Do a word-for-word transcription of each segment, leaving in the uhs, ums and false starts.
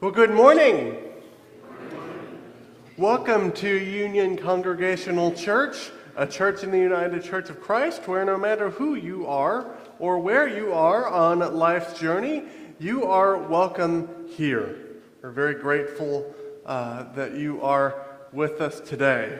Well, good morning. Welcome to Union Congregational Church, a church in the United Church of Christ, where no matter who you are or where you are on life's journey, you are welcome here. We're very grateful uh, that you are with us today.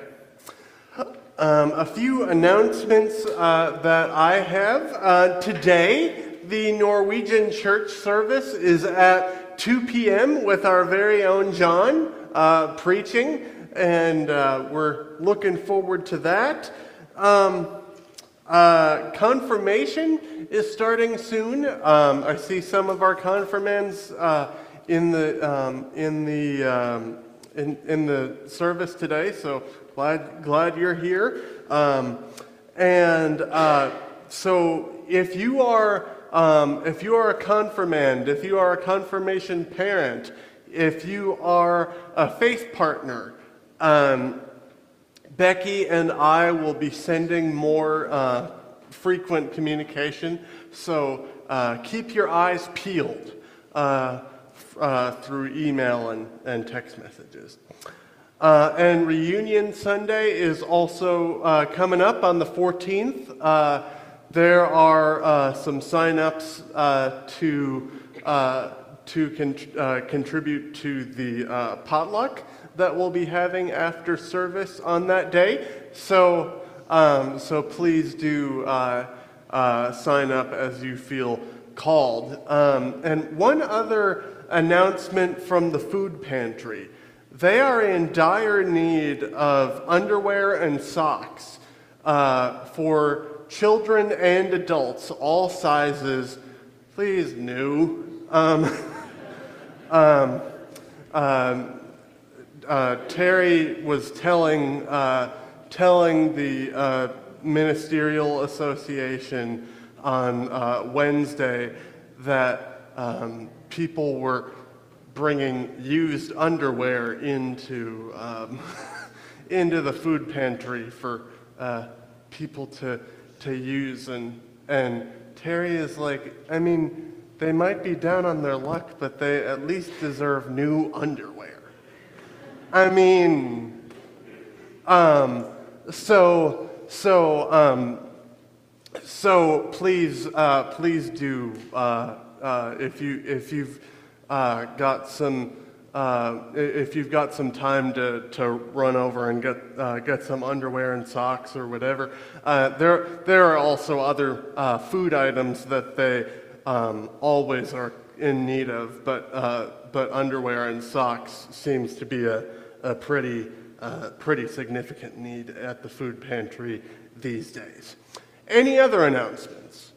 Um, a few announcements uh, that I have. Uh, today, the Norwegian church service is at two p.m. with our very own John uh, preaching, and uh, we're looking forward to that. Um, uh, confirmation is starting soon. Um, I see some of our confirmands uh, in the um, in the um, in in the service today, so glad glad you're here. Um, and uh, so if you are um, if you are a confirmand, if you are a confirmation parent, if you are a faith partner, um, Becky and I will be sending more uh, frequent communication. So uh, keep your eyes peeled uh, uh, through email and, and text messages. Uh, and Reunion Sunday is also uh, coming up on the fourteenth. Uh, there are uh, some sign-ups uh, to uh, to con- uh, contribute to the uh, potluck that we'll be having after service on that day. So, um, so please do uh, uh, sign up as you feel called. Um, and one other announcement from the food pantry. They are in dire need of underwear and socks uh, for children and adults, all sizes. Please, new. Um, um, um, uh, Terry was telling uh, telling the uh, Ministerial Association on uh, Wednesday that um, people were bringing used underwear into um, into the food pantry for uh, people to to use, and and Terry is like, I mean, they might be down on their luck, but they at least deserve new underwear. I mean, um, so so um, so please uh, please do uh, uh, if you if you've Uh, got some, uh, if you've got some time to, to run over and get uh, get some underwear and socks or whatever, uh, there there are also other uh, food items that they um, always are in need of, but uh, but underwear and socks seems to be a a pretty uh, pretty significant need at the food pantry these days. Any other announcements?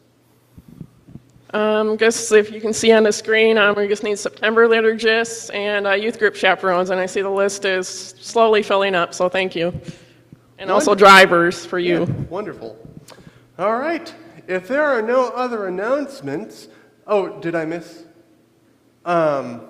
Um, guess if you can see on the screen, um, we just need September liturgists and uh, youth group chaperones, and I see the list is slowly filling up, so thank you. And also drivers for you. Yeah, wonderful. All right. If there are no other announcements, oh, did I miss? Um,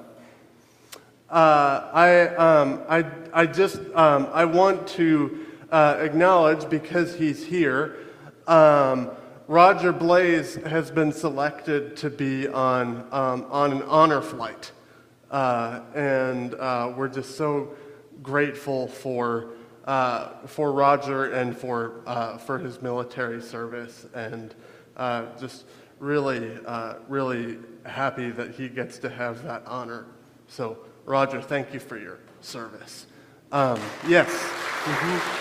uh, I, um, I, I just, um, I want to uh, acknowledge, because he's here, um, Roger Blaze has been selected to be on um, on an honor flight, uh, and uh, we're just so grateful for uh, for Roger and for uh, for his military service, and uh, just really uh, really happy that he gets to have that honor. So, Roger, thank you for your service. Um, yes. Mm-hmm.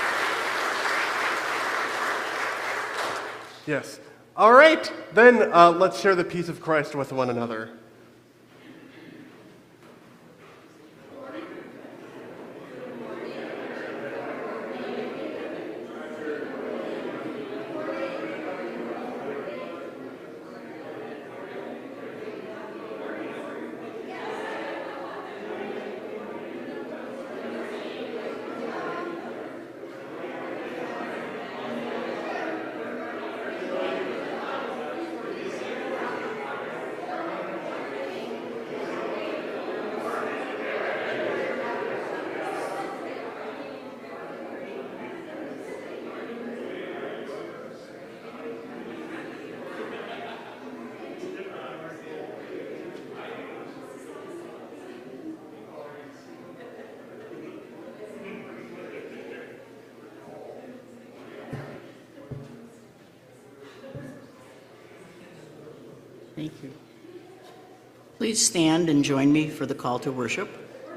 Yes. All right, then uh, let's share the peace of Christ with one another. Thank you. Please stand and join me for the call to worship.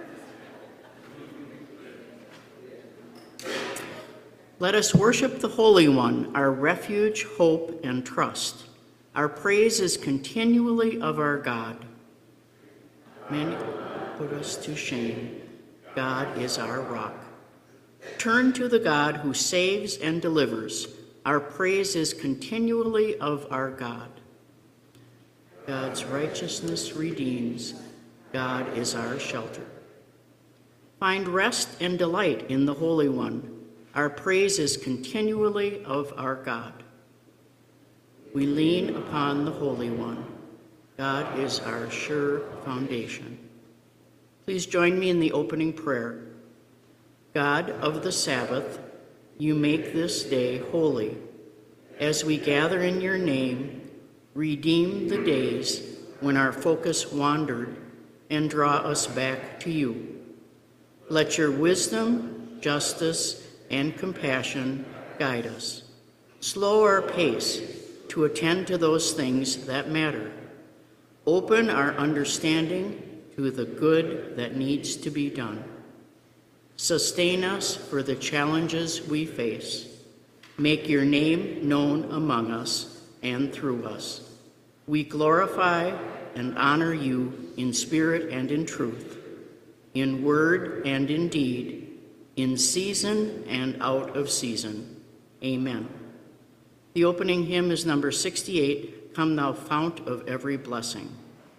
Let us worship the Holy One, our refuge, hope, and trust. Our praise is continually of our God. Many put us to shame. God is our rock. Turn to the God who saves and delivers. Our praise is continually of our God. God's righteousness redeems. God is our shelter. Find rest and delight in the Holy One. Our praise is continually of our God. We lean upon the Holy One. God is our sure foundation. Please join me in the opening prayer. God of the Sabbath, you make this day holy. As we gather in your name, redeem the days when our focus wandered and draw us back to you. Let your wisdom, justice, and compassion guide us. Slow our pace to attend to those things that matter. Open our understanding to the good that needs to be done. Sustain us for the challenges we face. Make your name known among us and through us. We glorify and honor you in spirit and in truth, in word and in deed, in season and out of season. Amen. The opening hymn is number sixty-eight, Come Thou Fount of Every Blessing.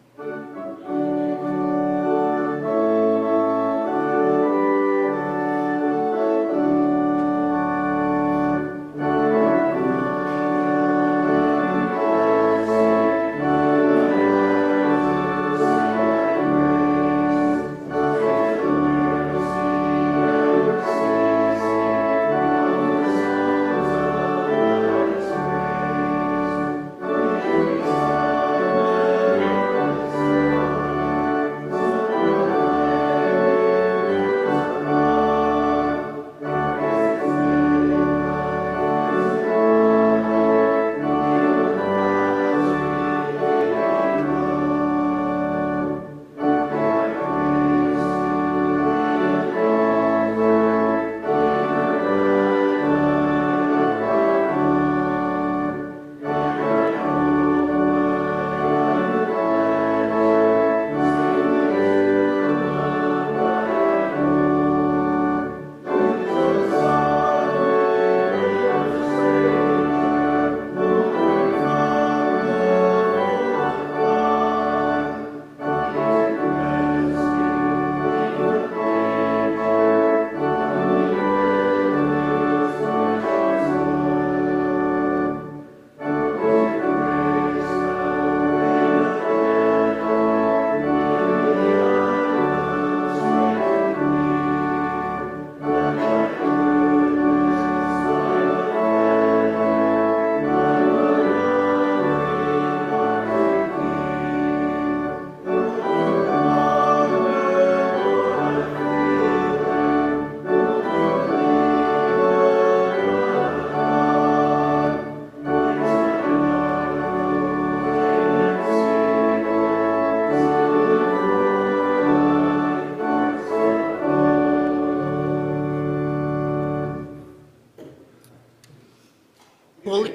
Holy,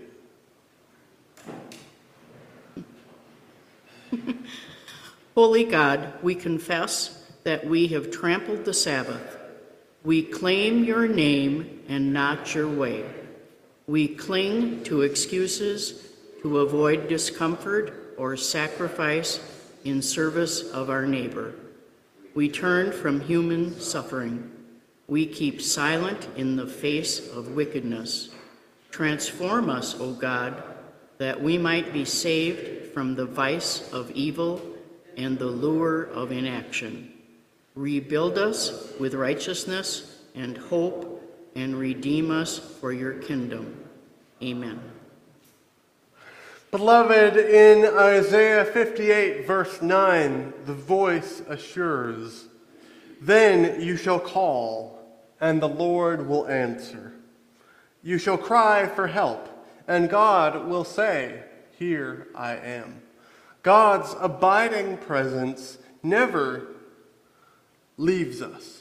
Holy God, we confess that we have trampled the Sabbath. We claim your name and not your way. We cling to excuses to avoid discomfort or sacrifice in service of our neighbor. We turn from human suffering. We keep silent in the face of wickedness. Transform us, O God, that we might be saved from the vice of evil and the lure of inaction. Rebuild us with righteousness and hope, and redeem us for your kingdom. Amen. Beloved, in Isaiah fifty-eight, verse nine, the voice assures, "Then you shall call, and the Lord will answer. You shall cry for help, and God will say, 'Here I am.' God's abiding presence never leaves us.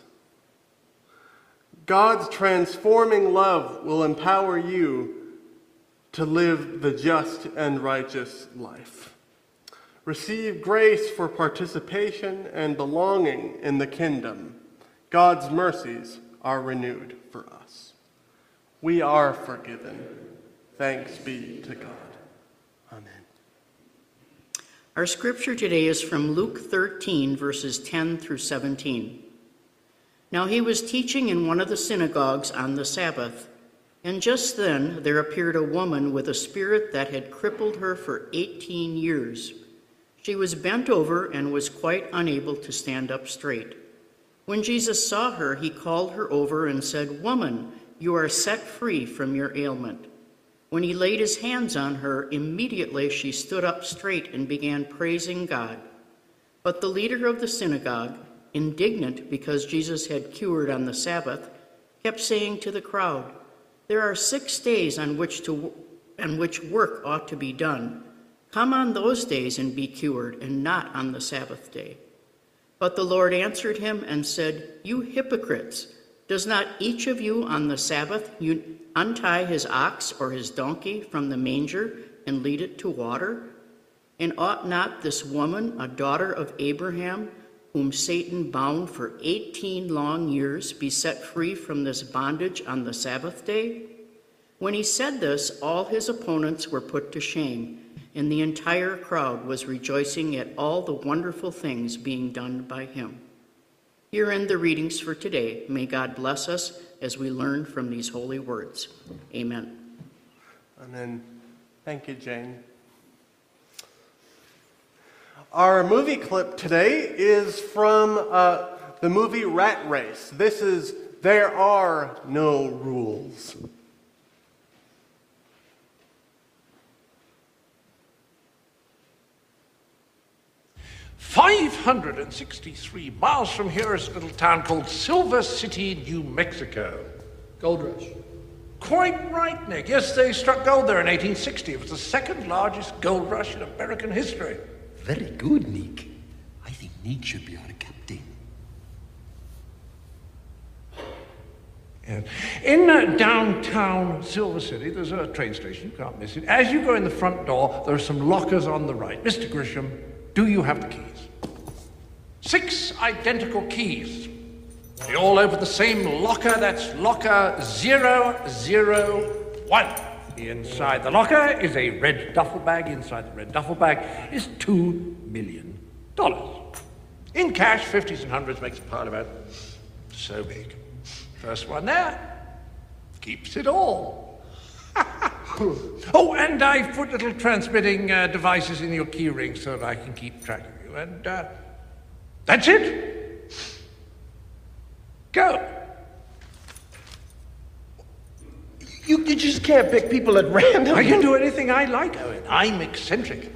God's transforming love will empower you to live the just and righteous life. Receive grace for participation and belonging in the kingdom. God's mercies are renewed for us. We are forgiven. Thanks be to God. Amen. Our scripture today is from Luke thirteen, verses ten through seventeen. Now he was teaching in one of the synagogues on the Sabbath, and just then there appeared a woman with a spirit that had crippled her for eighteen years. She was bent over and was quite unable to stand up straight. When Jesus saw her, he called her over and said, "Woman, you are set free from your ailment." When he laid his hands on her, immediately she stood up straight and began praising God. But the leader of the synagogue, indignant because Jesus had cured on the Sabbath, kept saying to the crowd, "There are six days on which to on which work ought to be done. Come on those days and be cured, and not on the Sabbath day." But the Lord answered him and said, "You hypocrites, does not each of you on the Sabbath untie his ox or his donkey from the manger and lead it to water? And ought not this woman, a daughter of Abraham, whom Satan bound for eighteen long years, be set free from this bondage on the Sabbath day?" When he said this, all his opponents were put to shame, and the entire crowd was rejoicing at all the wonderful things being done by him. Here end the readings for today. May God bless us as we learn from these holy words. Amen. Amen. Thank you, Jane. Our movie clip today is from uh, the movie Rat Race. This is There Are No Rules. five hundred sixty-three miles from here is a little town called Silver City, New Mexico. Gold Rush. Quite right, Nick. Yes, they struck gold there in eighteen sixty. It was the second largest gold rush in American history. Very good, Nick. I think Nick should be our captain. Yeah. In uh, downtown Silver City, there's a train station. You can't miss it. As you go in the front door, there are some lockers on the right. Mister Grisham, do you have the keys? Six identical keys. They all open the same locker. That's locker zero zero one. Inside the locker is a red duffel bag. Inside the red duffel bag is two million dollars. In cash, fifties and hundreds makes a pile about so big. First one there keeps it all. Oh, and I've put little transmitting uh, devices in your key ring so that I can keep track of you. And uh, that's it. Go. You, you just can't pick people at random. I can do anything I like, Owen. I'm eccentric.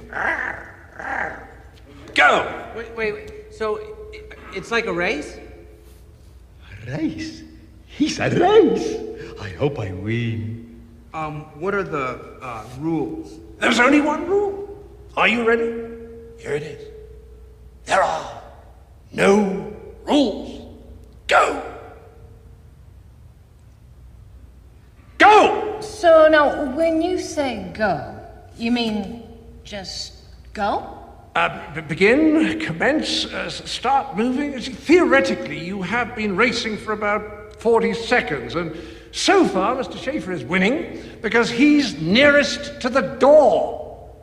Go. Wait, wait, wait. So i- it's like a race? A race? He's a race. I hope I win. Um, what are the uh, rules? There's only one rule. Are you ready? Here it is. There are no rules. Go. Go! So now, when you say go, you mean just go? Uh, b- begin, commence, uh, s- start moving. See, theoretically, you have been racing for about forty seconds, and so far, Mister Schaefer is winning because he's nearest to the door.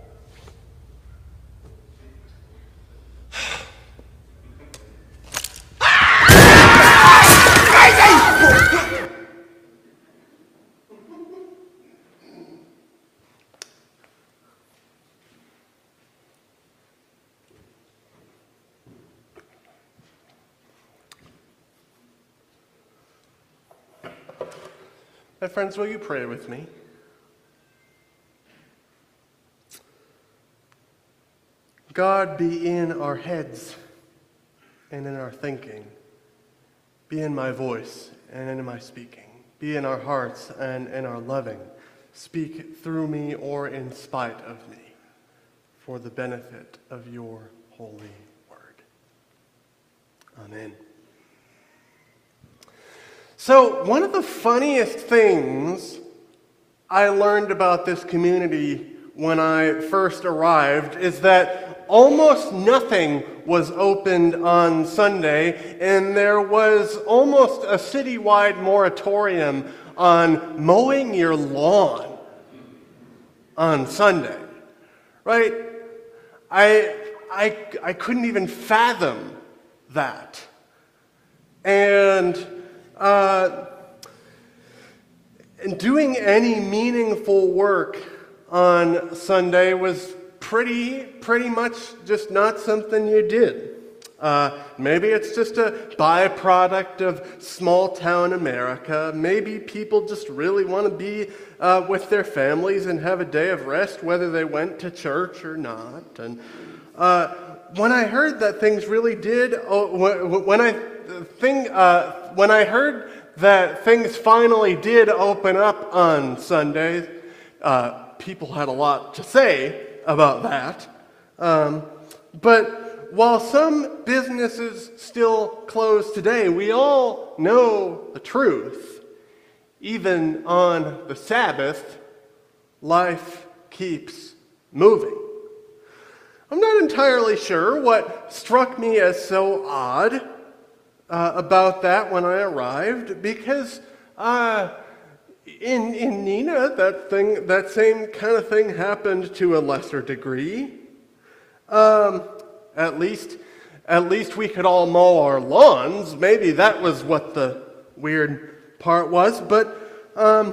My friends, will you pray with me? God, be in our heads and in our thinking. Be in my voice and in my speaking. Be in our hearts and in our loving. Speak through me or in spite of me. for the benefit of your holy word. Amen. So, one of the funniest things I learned about this community when I first arrived is that almost nothing was opened on Sunday, and there was almost a citywide moratorium on mowing your lawn on Sunday, right? I, I, I couldn't even fathom that. And, uh, and doing any meaningful work on Sunday was pretty, pretty much just not something you did. Uh, maybe it's just a byproduct of small-town America. Maybe people just really want to be uh, with their families and have a day of rest, whether they went to church or not. And uh, when I heard that things really did, oh, when I thing, uh, when I heard that things finally did open up on Sundays, uh, people had a lot to say about that. Um, but while some businesses still close today, we all know the truth. Even on the Sabbath, life keeps moving. I'm not entirely sure what struck me as so odd uh, about that when I arrived, because uh, in in Neenah, that thing, that same kind of thing happened to a lesser degree. Um, at least, at least we could all mow our lawns. Maybe that was what the weird part was. But um,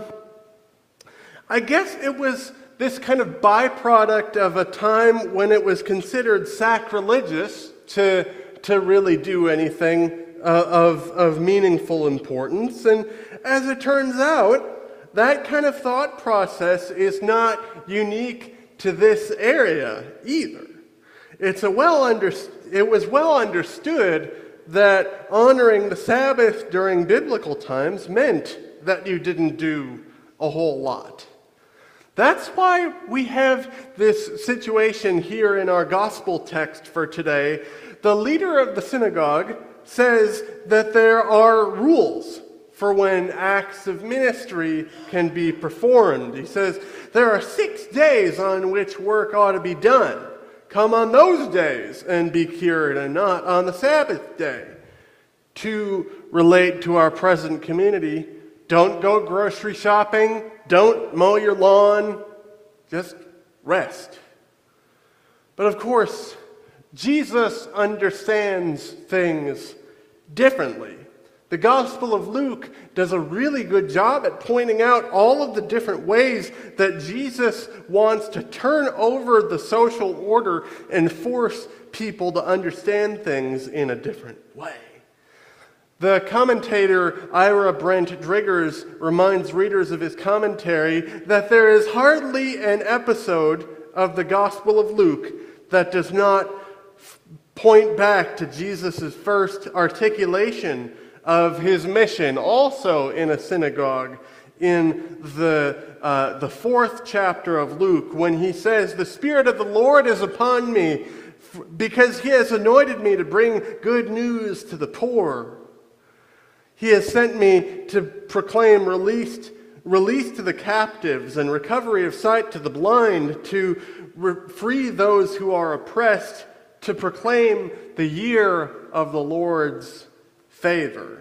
I guess it was this kind of byproduct of a time when it was considered sacrilegious to to really do anything uh, of of meaningful importance. And as it turns out, that kind of thought process is not unique to this area either. It's a well under, it was well understood that honoring the Sabbath during biblical times meant that you didn't do a whole lot. That's why we have this situation here in our gospel text for today. The leader of the synagogue says that there are rules for when acts of ministry can be performed. He says there are six days on which work ought to be done. Come on those days and be cured, and not on the Sabbath day. To relate to our present community, don't go grocery shopping, don't mow your lawn, just rest. But of course, Jesus understands things differently. The Gospel of Luke does a really good job at pointing out all of the different ways that Jesus wants to turn over the social order and force people to understand things in a different way. The commentator Ira Brent Driggers reminds readers of his commentary that there is hardly an episode of the Gospel of Luke that does not point back to Jesus' first articulation of his mission, also in a synagogue, in the uh, the fourth chapter of Luke, when he says, "The Spirit of the Lord is upon me, because he has anointed me to bring good news to the poor. He has sent me to proclaim released, release to the captives and recovery of sight to the blind, to re- free those who are oppressed, to proclaim the year of the Lord's favor."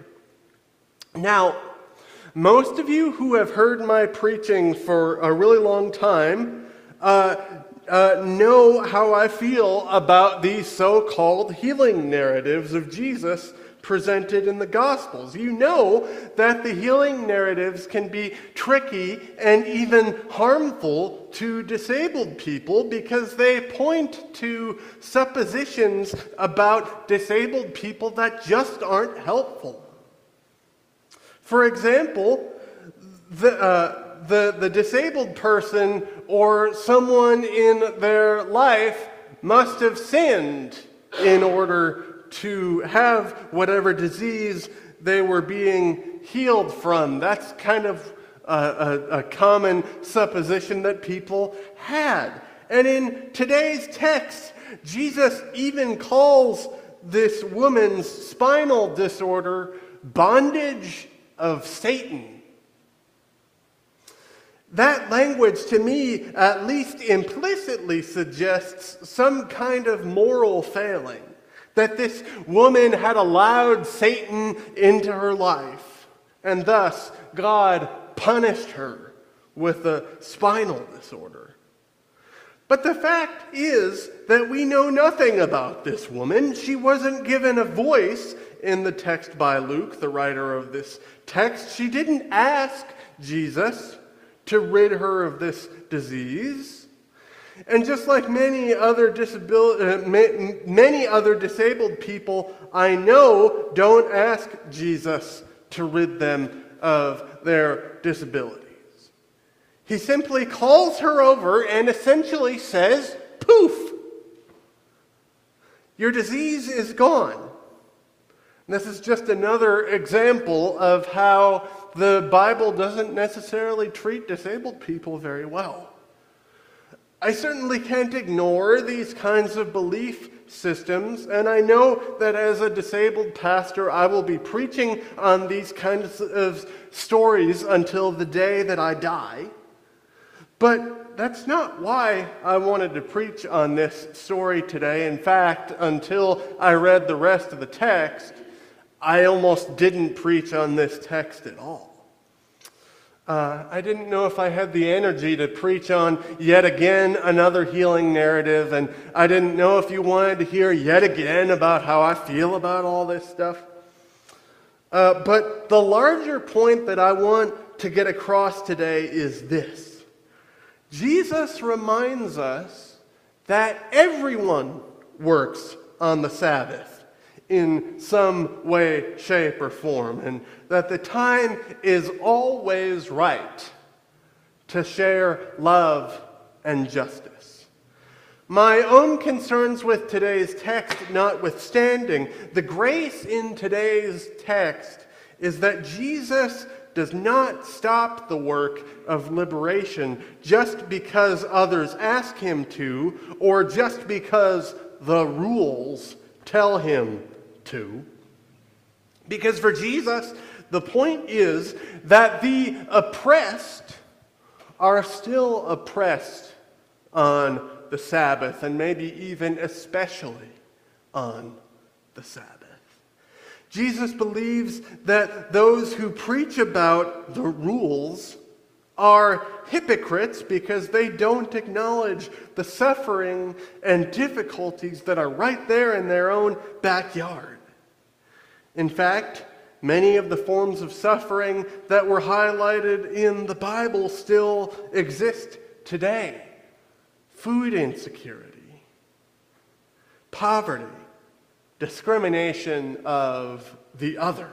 Now, most of you who have heard my preaching for a really long time uh, uh, know how I feel about these so-called healing narratives of Jesus presented in the Gospels. You know that the healing narratives can be tricky and even harmful to disabled people because they point to suppositions about disabled people that just aren't helpful. For example, the, uh, the, the disabled person or someone in their life must have sinned in order to have whatever disease they were being healed from. That's kind of a, a, a common supposition that people had. And in today's text, Jesus even calls this woman's spinal disorder bondage of Satan. That language, to me, at least implicitly suggests some kind of moral failing. That this woman had allowed Satan into her life, and thus God punished her with a spinal disorder. But the fact is that we know nothing about this woman. She wasn't given a voice in the text by Luke, the writer of this text. She didn't ask Jesus to rid her of this disease. And just like many other disabil- uh, many other disabled people I know don't ask Jesus to rid them of their disabilities. He simply calls her over and essentially says, poof, your disease is gone. And this is just another example of how the Bible doesn't necessarily treat disabled people very well. I certainly can't ignore these kinds of belief systems, and I know that as a disabled pastor, I will be preaching on these kinds of stories until the day that I die. But that's not why I wanted to preach on this story today. In fact, until I read the rest of the text, I almost didn't preach on this text at all. Uh, I didn't know if I had the energy to preach on yet again another healing narrative, and I didn't know if you wanted to hear yet again about how I feel about all this stuff. Uh, but the larger point that I want to get across today is this. Jesus reminds us that everyone works on the Sabbath in some way, shape, or form, and that the time is always right to share love and justice. My own concerns with today's text notwithstanding, the grace in today's text is that Jesus does not stop the work of liberation just because others ask him to, or just because the rules tell him to. Because for Jesus, the point is that the oppressed are still oppressed on the Sabbath, and maybe even especially on the Sabbath. Jesus believes that those who preach about the rules are hypocrites because they don't acknowledge the suffering and difficulties that are right there in their own backyard. In fact, many of the forms of suffering that were highlighted in the Bible still exist today. Food insecurity, poverty, discrimination of the other.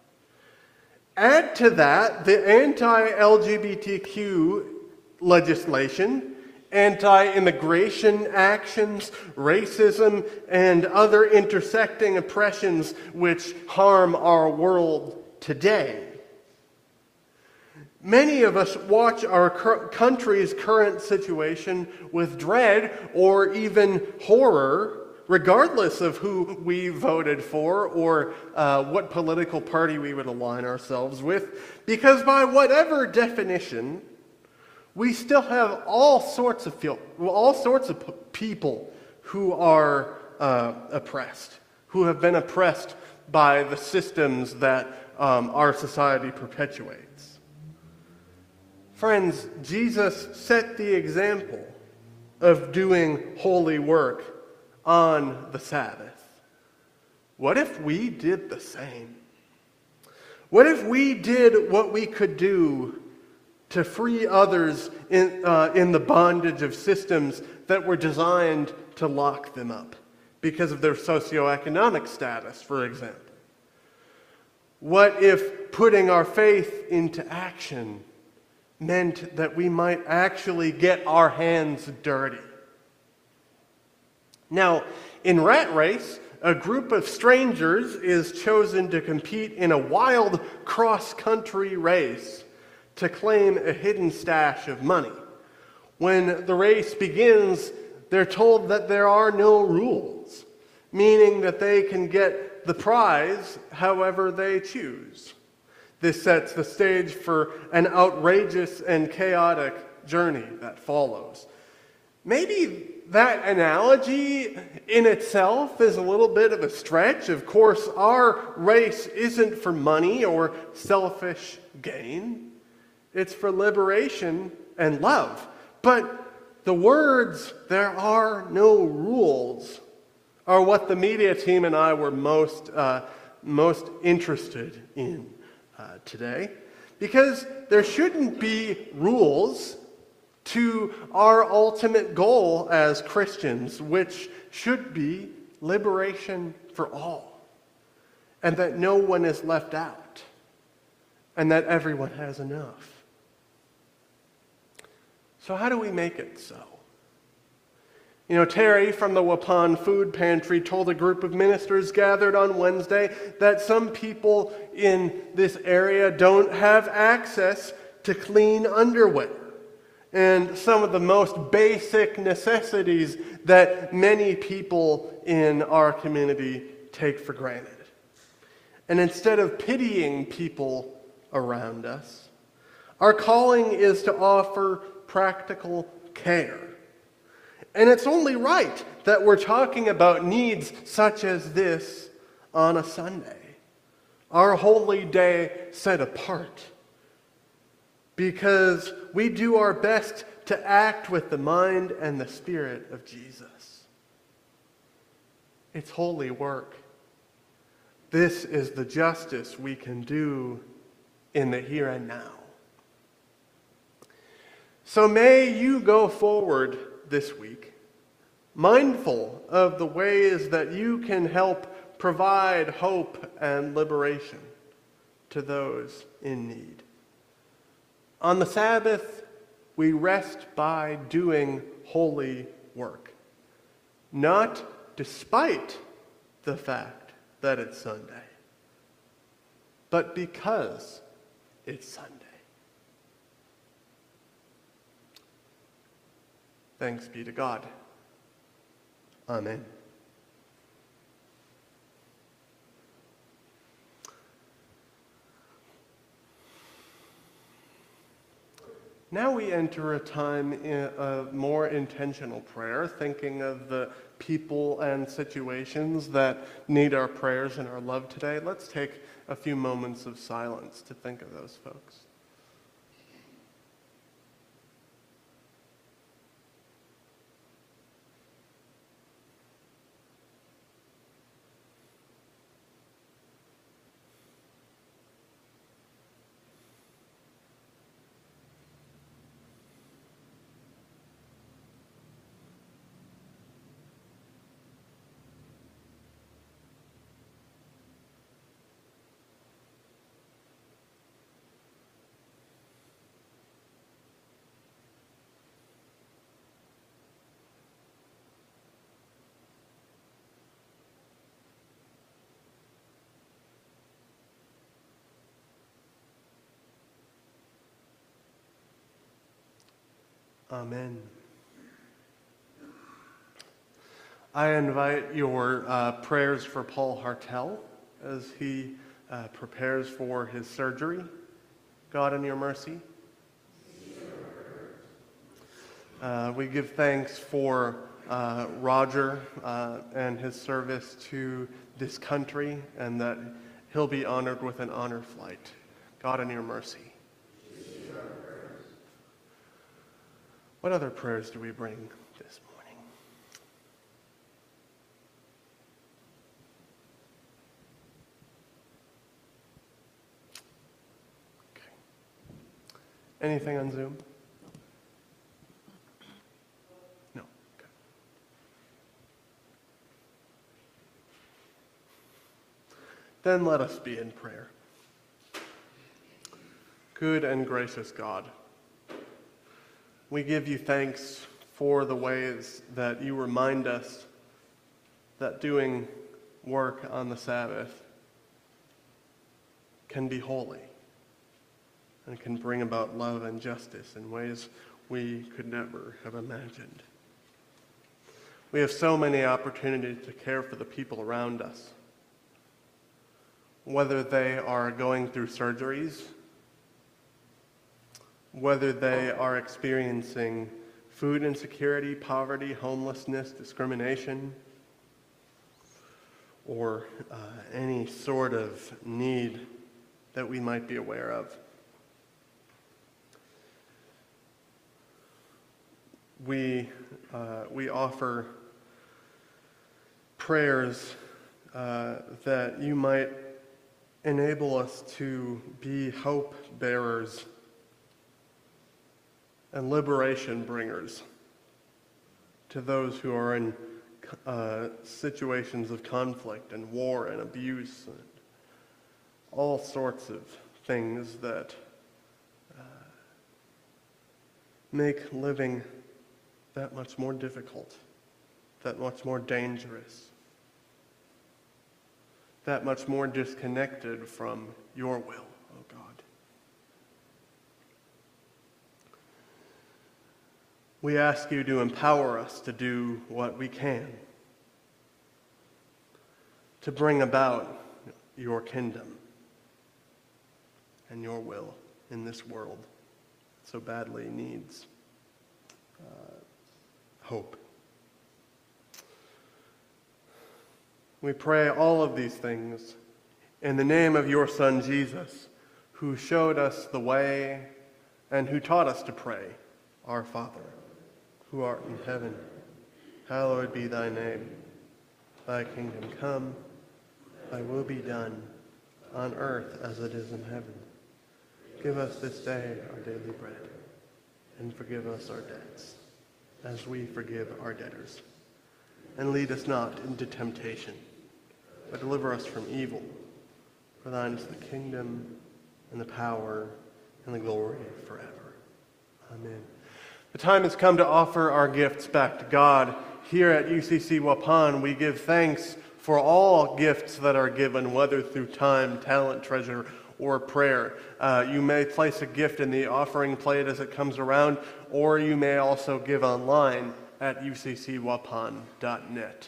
Add to that the anti-L G B T Q legislation, anti-immigration actions, racism, and other intersecting oppressions which harm our world today. Many of us watch our country's current situation with dread or even horror, regardless of who we voted for or uh, what political party we would align ourselves with, because by whatever definition, we still have all sorts of feel, all sorts of people who are uh, oppressed, who have been oppressed by the systems that um, our society perpetuates. Friends, Jesus set the example of doing holy work on the Sabbath. What if we did the same? What if we did what we could do to free others in, uh, in the bondage of systems that were designed to lock them up because of their socioeconomic status, for example? What if putting our faith into action meant that we might actually get our hands dirty? Now, in Rat Race, a group of strangers is chosen to compete in a wild cross-country race to claim a hidden stash of money. When the race begins, they're told that there are no rules, meaning that they can get the prize however they choose. This sets the stage for an outrageous and chaotic journey that follows. Maybe that analogy in itself is a little bit of a stretch. Of course, our race isn't for money or selfish gain. It's for liberation and love. But the words, "there are no rules," are what the media team and I were most, uh, most interested in uh, today. Because there shouldn't be rules to our ultimate goal as Christians, which should be liberation for all, and that no one is left out, and that everyone has enough. So how do we make it so? You know, Terry from the Waupun Food Pantry told a group of ministers gathered on Wednesday that some people in this area don't have access to clean underwear and some of the most basic necessities that many people in our community take for granted. And instead of pitying people around us, our calling is to offer practical care. And it's only right that we're talking about needs such as this on a Sunday, our holy day set apart, because we do our best to act with the mind and the spirit of Jesus. It's holy work. This is the justice we can do in the here and now. So may you go forward this week, mindful of the ways that you can help provide hope and liberation to those in need. On the Sabbath, we rest by doing holy work, not despite the fact that it's Sunday, but because it's Sunday. Thanks be to God. Amen. Now we enter a time of more intentional prayer, thinking of the people and situations that need our prayers and our love today. Let's take a few moments of silence to think of those folks. Amen. I invite your uh, prayers for Paul Hartel as he uh, prepares for his surgery. God, in your mercy. Uh, we give thanks for uh, Roger uh, and his service to this country, and that he'll be honored with an honor flight. God, in your mercy. What other prayers do we bring this morning? Okay. Anything on Zoom? No. Okay. Then let us be in prayer. Good and gracious God, we give you thanks for the ways that you remind us that doing work on the Sabbath can be holy and can bring about love and justice in ways we could never have imagined. We have so many opportunities to care for the people around us, whether they are going through surgeries, whether they are experiencing food insecurity, poverty, homelessness, discrimination, or uh, any sort of need that we might be aware of. We, uh, we offer prayers uh, that you might enable us to be hope bearers and liberation bringers to those who are in uh, situations of conflict and war and abuse and all sorts of things that uh, make living that much more difficult, that much more dangerous, that much more disconnected from your will, oh God. We ask you to empower us to do what we can to bring about your kingdom and your will in this world that so badly needs uh, hope. We pray all of these things in the name of your Son, Jesus, who showed us the way and who taught us to pray, Our Father, who art in heaven, hallowed be thy name. Thy kingdom come, thy will be done, on earth as it is in heaven. Give us this day our daily bread, and forgive us our debts, as we forgive our debtors. And lead us not into temptation, but deliver us from evil. For thine is the kingdom, and the power, and the glory forever. Amen. The time has come to offer our gifts back to God. Here at U C C Waupun, we give thanks for all gifts that are given, whether through time, talent, treasure, or prayer. Uh, you may place a gift in the offering plate as it comes around, or you may also give online at u c c waupun dot net.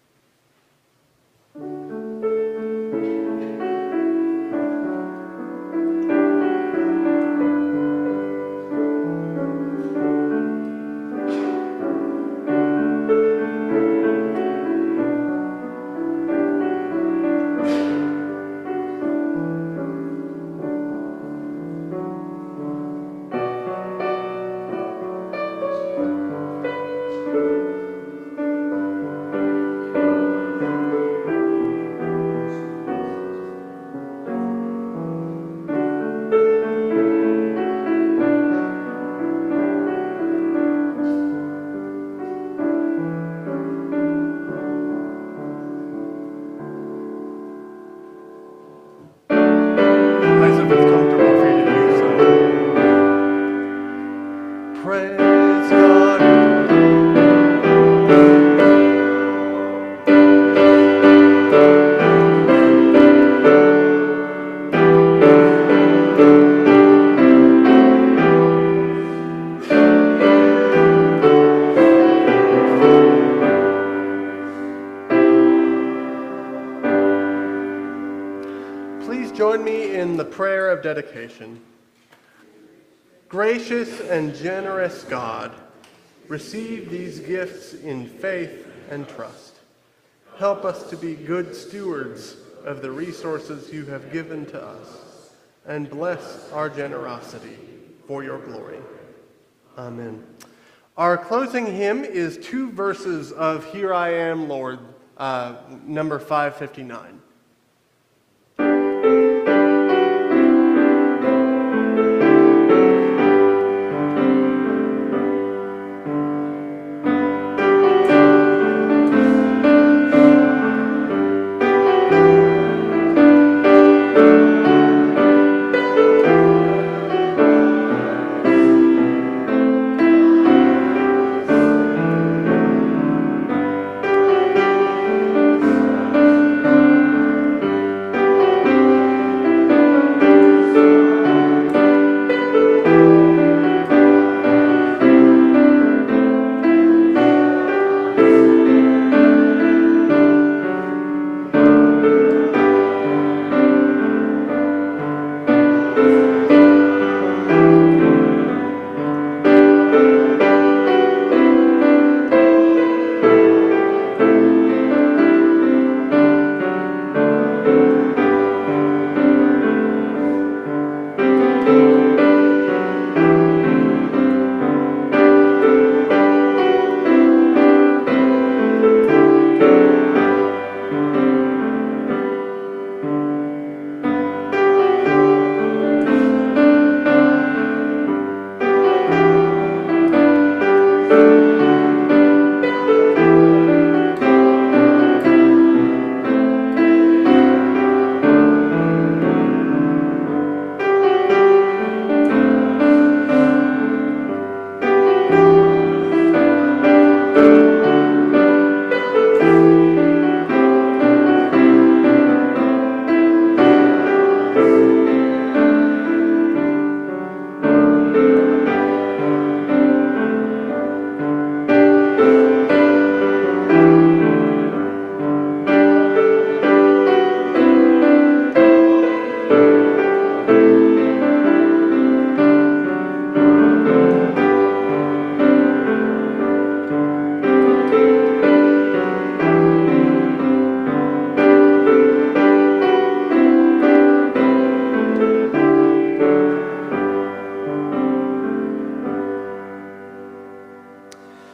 Join me in the prayer of dedication. Gracious and generous God, receive these gifts in faith and trust. Help us to be good stewards of the resources you have given to us, and bless our generosity for your glory. Amen. Our closing hymn is two verses of Here I Am, Lord, uh, number five fifty-nine.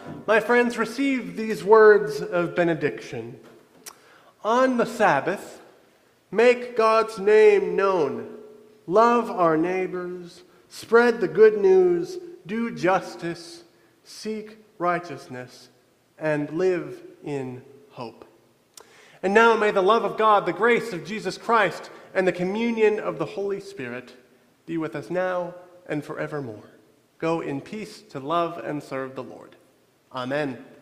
My friends, receive these words of benediction. On the Sabbath, make God's name known. Love our neighbors, spread the good news, do justice, seek righteousness, and live in hope. And now may the love of God, the grace of Jesus Christ, and the communion of the Holy Spirit be with us now and forevermore. Go in peace to love and serve the Lord. Amen.